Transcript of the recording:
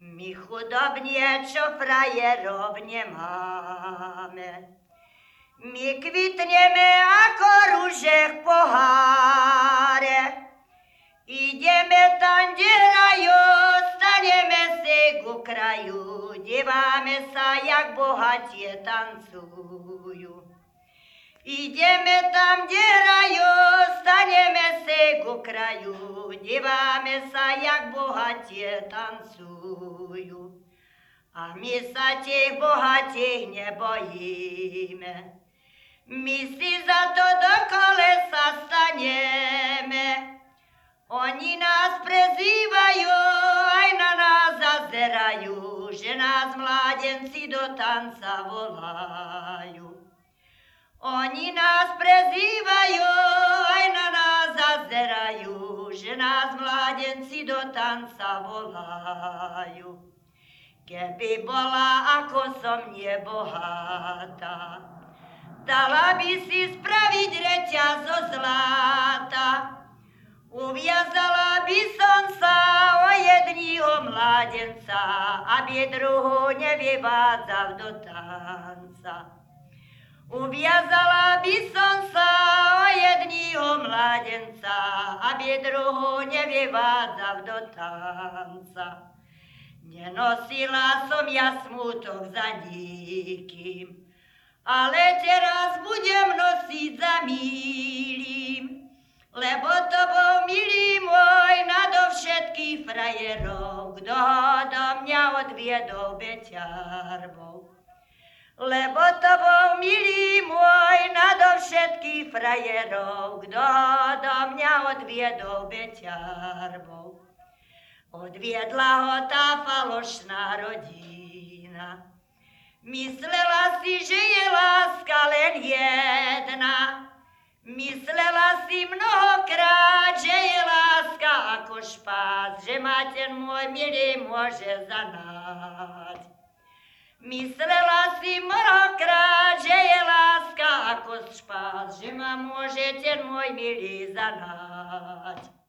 My chudobnie, čo frajerov nemáme. My kvitneme ako ruže v poháre. Ideme tam, kde hrajú, staneme si ku kraju. Díváme sa, jak bohatie tancujú. Ideme tam, kde hrajú, staneme si ku kraju. Díváme sa, jak bohatie tancujú. A my sa tých bohatých nebojíme. My si za to do kolesa staneme. Oni nás prezývajú, aj na nás zazerajú, že nás mládenci do tanca volajú. Oni nás prezývajú, aj na nás zazerajú, že nás mládenci do tanca volajú. Keby bola, ako som nebohatá, dala by si spraviť reťaz zo zlata. Uviazala by som sa o jedného mládenca, aby druhú nevyvádzal do tanca. Uviazala by som sa o jedného mládenca, aby druhú nevyvádzal do tanca. Nenosila som ja smutok za nikým, ale teraz budem nosiť za milým. Lebo to bol, milý môj, nado všetkých frajerov, kto ho do mňa odviedol beťarbou. Lebo to bol, milý môj, nado všetkých frajerov, kto ho do mňa odviedol beťarbou. Odviedla ho tá falošná rodina. Myslela si, že je láska len jedna. Myslela si mnohokrát, že je láska ako špás, že ma ten môj milý môže zanať. Myslela si mnohokrát, že je láska ako špás, že ma môže ten môj milý zanať.